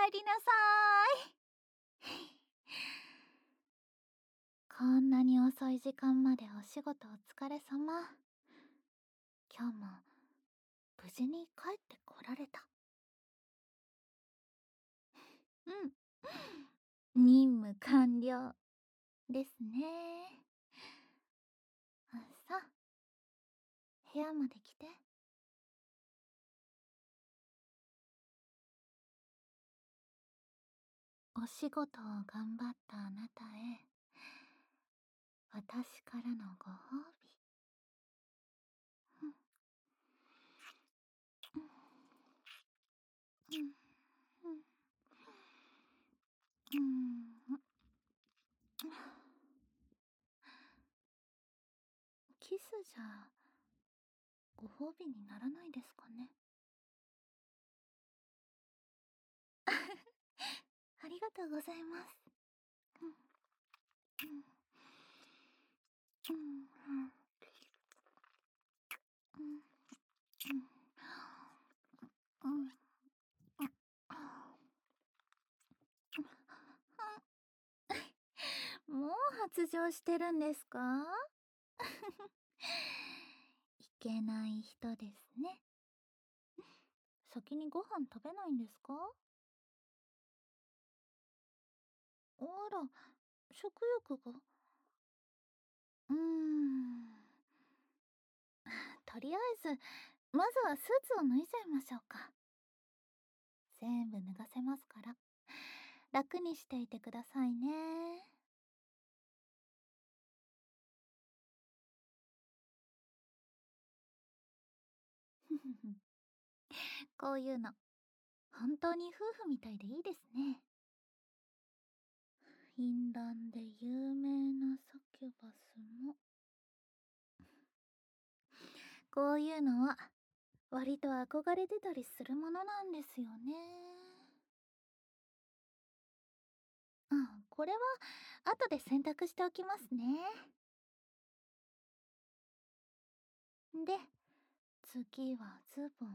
えりなさーい。こんなに遅い時間までお仕事お疲れ様。今日も無事に帰ってこられた。うん。任務完了ですね。さあ、部屋まで来て。お仕事を頑張ったあなたへ、私からのご褒美。うんうんうんキスじゃご褒美にならないですかね。ありがとうございます。うんうんうんうんうんうんもう発情してるんですか？いけない人ですね。先にご飯食べないんですか？あら、食欲が。とりあえずまずはスーツを脱いじゃいましょうか。全部脱がせますから楽にしていてくださいね。こういうの本当に夫婦みたいでいいですね。淫乱で有名なサキュバスもこういうのは割と憧れてたりするものなんですよね。これは後で洗濯しておきますね。で、次はズボン。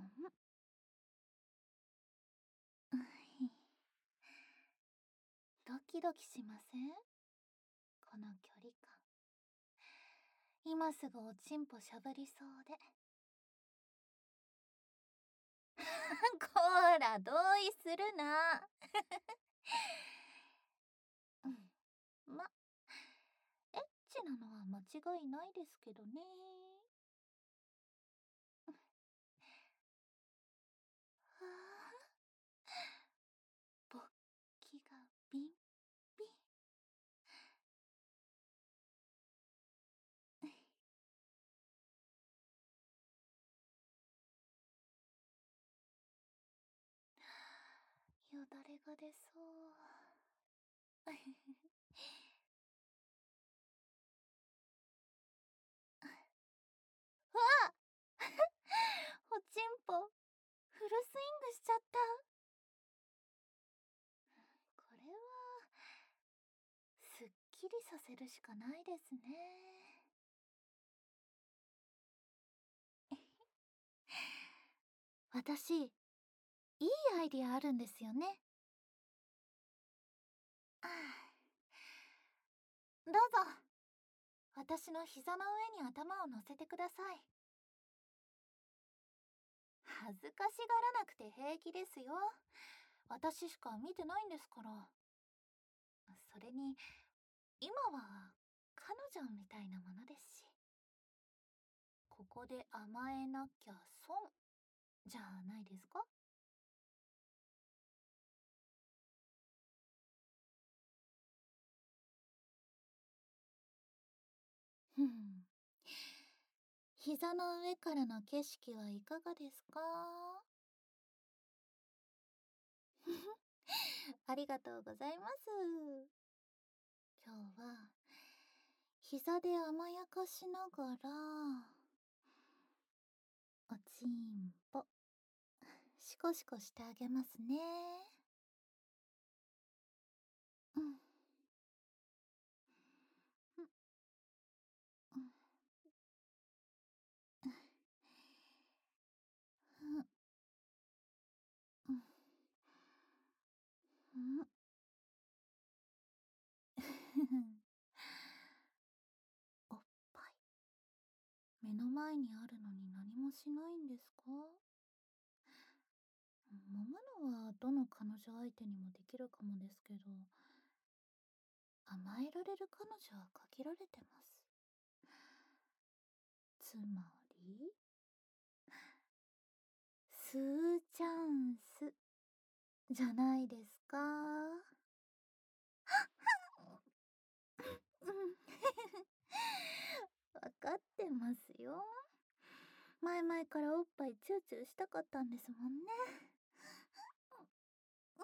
ドキドキしません？この距離感。今すぐおちんぽしゃぶりそうで。こーら、同意するな。ま、エッチなのは間違いないですけどね。はあ、勃起がビンビン。よだれが出そう。わおちんぽフルスイングしちゃった。これはすっきりさせるしかないですね。私、いいアイディアあるんですよね。どうぞ、私の膝の上に頭を乗せてください。恥ずかしがらなくて平気ですよ。私しか見てないんですから。それに今は彼女みたいなものですし、ここで甘えなきゃ損じゃないですか？ふん。膝の上からの景色はいかがですか？ありがとうございます。今日は膝で甘やかしながらおちんぽシコシコしてあげますね。うんうんうんうんうん目の前にあるのに何もしないんですか？揉むのはどの彼女相手にもできるかもですけど、甘えられる彼女は限られてます。つまり、スーチャンスじゃないですか？うん。わかってますよ。前々からおっぱいチューチューしたかったんですもんね。うん。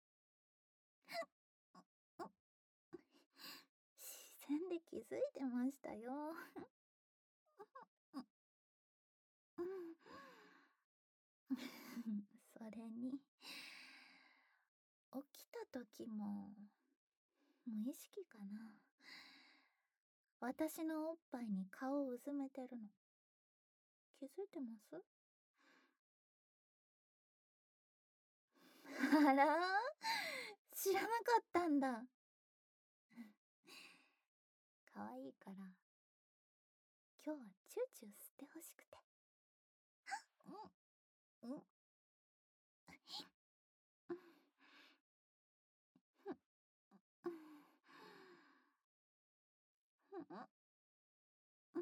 視線で気づいてましたよ。うん。それに、起きた時も無意識かな。私のおっぱいに顔をうずめてるの。気づいてます？あら、知らなかったんだ。可愛いから、今日はチューチュー吸ってほしくて。うん、うん、うん、うん、うん、うん、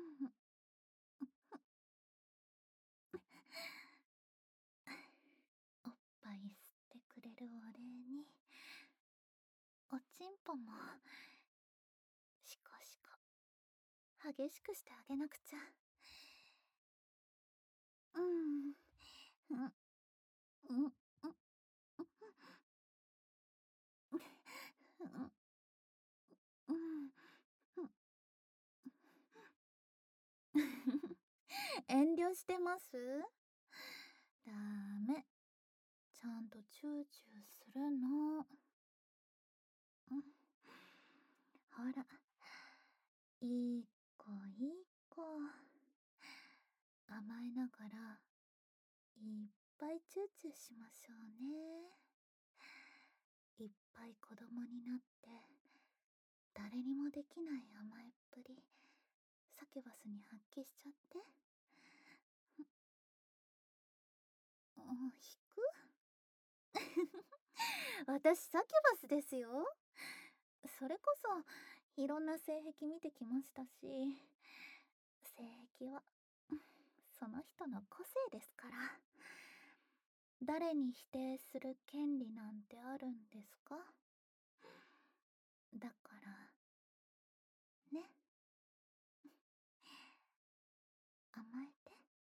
おっぱい吸ってくれるお礼に、おちんぽも、シコシコ、激しくしてあげなくちゃ。うん、うん、うん、うん、うん、遠慮してます？ダメ。ちゃんとチューチューするの。うん、ほら、いい子いい子。甘えながら、いっぱいチューチューしましょうね。いっぱい子供になって、誰にもできない甘えっぷり、サキュバスに発揮しちゃって。引く。私サキュバスですよ。それこそいろんな性癖見てきましたし、性癖はその人の個性ですから。誰に否定する権利なんてあるんですか？だからね、甘えて。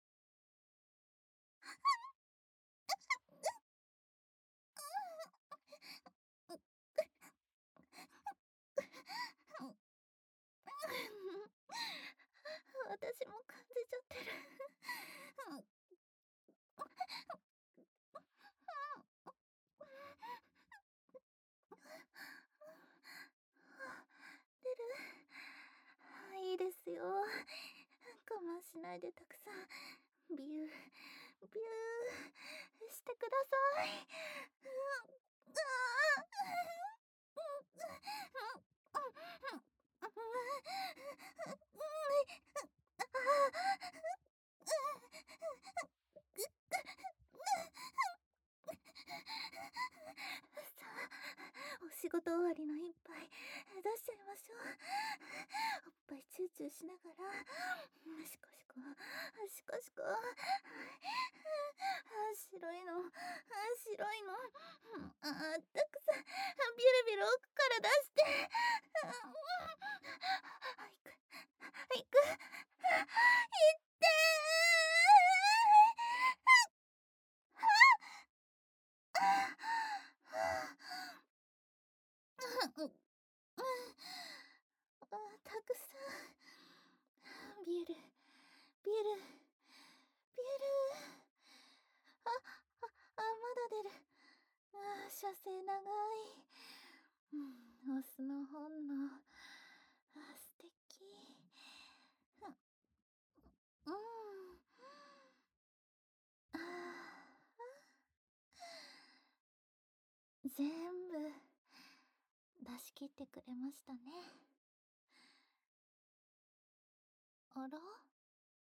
私も感じちゃってる。出る。いいですよ。我慢しないでたくさんビュービューしてください。さあ、お仕事終わりの一杯出しちゃいましょう。おっぱいチューチューしながら、シコシコシコシコ。白いの、白いの。あったくさん、ビュルビュル奥から出して。いく、いく、いってー。たくさんビールビールビール。まだ出る。射精長い。オスの本能。素敵。うん。あ全部出し切ってくれましたね。あら、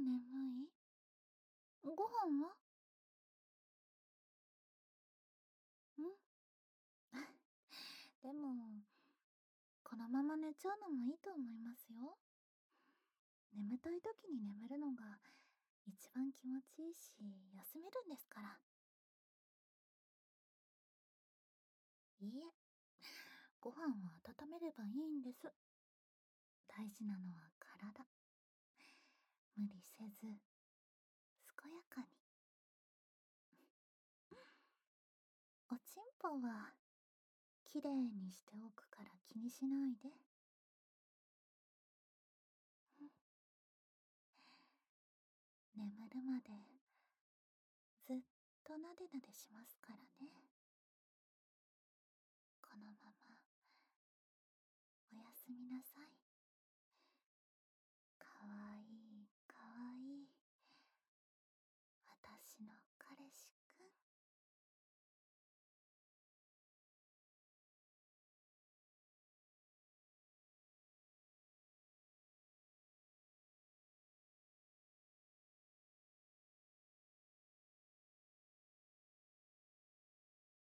眠い？ご飯は？でも、このまま寝ちゃうのもいいと思いますよ。眠たい時に眠るのが一番気持ちいいし、休めるんですから。いいえ、ご飯を温めればいいんです。大事なのは体。無理せず、健やかに。おちんぽは、きれいにしておくから気にしないで。眠るまで、ずっとなでなでしますからね。このまま、おやすみなさ